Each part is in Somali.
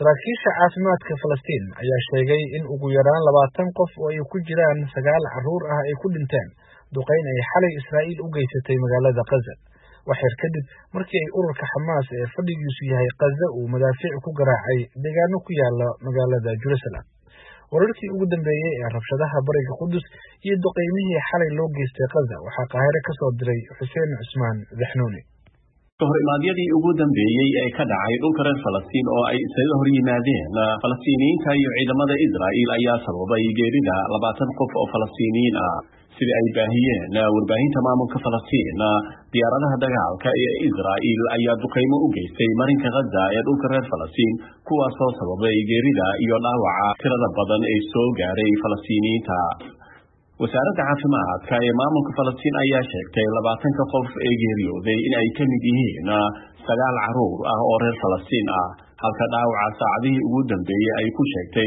Saraakiisha caafimaadka Falastiin ayaa sheegay in ugu yaraan 20 qof oo ay ku jiraan 9 carruur ah ay ku dhinteen duqeyn ay xalay Israa'iil u geysatay magaalada Gaza. Wax yar kadib markii ay ururka Xamaas ee fadhigiisu yahay Gaza uu madaafiic ku garaacay deegaano ku yaala magaalada Jerusalem. Wararkii ugu dambeeyay ee rabshadaha bariga Qudus iyo duqeymihii xalay loo geystay Gaza waxaa Qaahire ka soo diray Xuseen Cusmaan Zaxnuuni. Hormaadyadii ugu dambeeyay ee ka dhacay dhulka reer Falastiin oo ay isaga hor yimaadeen Falastiiniyiinta iyo ciidamada Israa'iil ayaa sababay geerida 20 qof oo Falastiiniyiin ah sida ay baahiyeen warbaahinta maamulka Falastiin. Diyaaradaha dagaalka ee Israa'iil ayaa duqeymo u geystay marinka Gaza ee dhulka reer Falastiin kuwaas oo sababay geerida iyo dhaawaca tirada badan ee soo gaaray Falastiiniyiinta. wasaaradda caafimaadka ee maamulka Falastiin ayaa sheegtay 20 qof ee geeriyooday in ay ka mid yihiin 9 carruur ah oo reer Falastiin ah halka dhaawaca saacadihii ugu dambeeyay ay ku sheegtay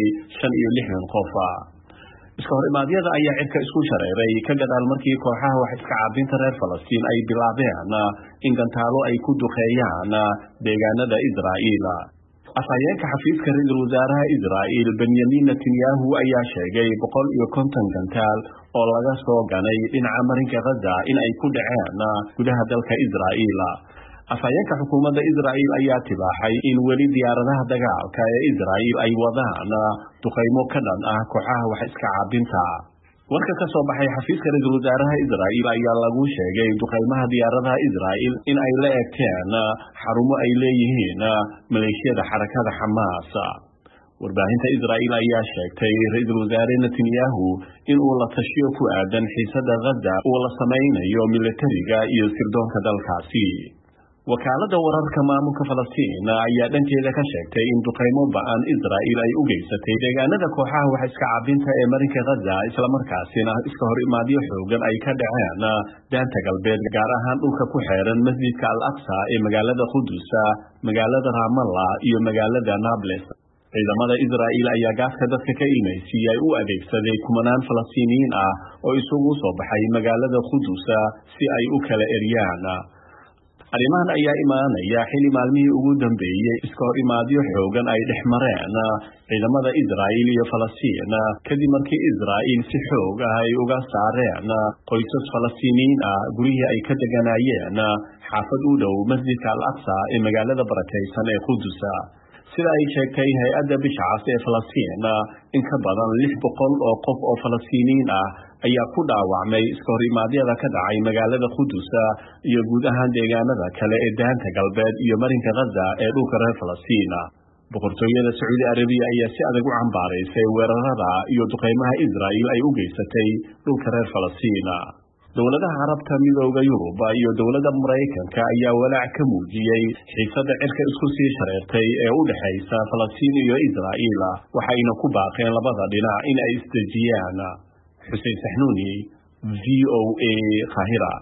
65 qof. Iska horimaadyada ayaa cirka isku shareeray ka gadaal markii kooxaha wax iska caabinta reer Falastiin ay bilaabeen in gantaalo ay ku duqeeyaan deegaanada Israa'iil. afhayeenka xafiiska ra'iisul wasaaraha Israa'iil Benjamin Netanyahu ayaa sheegay 150 gantaal oo laga soo ganay dhinaca marinka Gaza in ay ku dhaceen gudaha dalka Israa'iil. afhayeenka xukuumadda Israa'iil ayaa tibaaxay in weli diyaaradaha dagaalka ee Israa'iil ay wadaan duqeymo ka dhan ah kooxaha wax iska caabinta. warka ka soo baxay xafiiska ra'iisul wasaaraha Israa'iil ayaa lagu sheegay duqeymaha diyaaradaha Israa'iil in ay la eegteen xarumo ay leeyihiin maleeshiyada xarakada Xamaas. warbaahinta Israa'iil ayaa sheegtay ra'iisul wasaare Netanyahu in uu la tashiyo ku aadan xiisada Gaza oo la sameynayo militariga iyo sirdoonka dalkaasi. wakaaladda wararka maamulka Falastiin ayaa dhankeeda ka sheegtay in duqeymo ba'an Israa'iil ay u geysatay deegaanada kooxaha wax iska caabinta ee marinka Gaza isla markaasina iska hor imaadyo xoogan ay ka dhaceen daanta galbeed gaar ahaan dhulka ku xeeran masjidka Al-Aqsa ee magaalada Qudus, magaalada Ramallah iyo magaalada Nablus. ciidamada Israa'iil ayaa gaaska dadka ka ilmaysiiyay u adeegsaday kumanaan Falastiiniyiin ah oo isugu soo baxay magaalada Qudus si ay u kala eryaan. arrimahan ayaa imaanaya xilli maalmihii ugu dambeeyay iska hor imaadyo xoogan ay dhex mareen ciidamada Israa'iil iyo Falastiin kadib markii Israa'iil si xoog ah ay uga saareen qoysas Falastiiniyiin ah gurihii ay ka deganayeen xaafad u dhow masjidka Al-Aqsa ee magaalada barakaysan ee Qudus. sida ay sheegtay hay'adda bisha cas ee Falastiin in ka badan 600 oo qof oo Falastiiniyiin ah ayaa ku dhaawacmay iska horimaadyada ka dhacay magaalada Qudus iyo guud ahaan deegaanada kale ee daanta galbeed iyo marinka Gaza ee dhulka reer Falastiin. boqortooyada Sacuudi Arabiya ayaa si adag u cambaaraysay weerarada iyo duqeymaha Israa'iil ay u geysatay dhulka reer Falastiin. dowladaha Carabta, Midowga Yurub iyo dowladda Mareykanka ayaa walaac ka muujiyay xiisada cirka isku sii shareertay ee u dhaxaysa Falastiin iyo Israa'iil waxayna ku baaqeen labada dhinac in ay isdejiyaan. Xuseen Saxnuuni, VOA, Qaahira.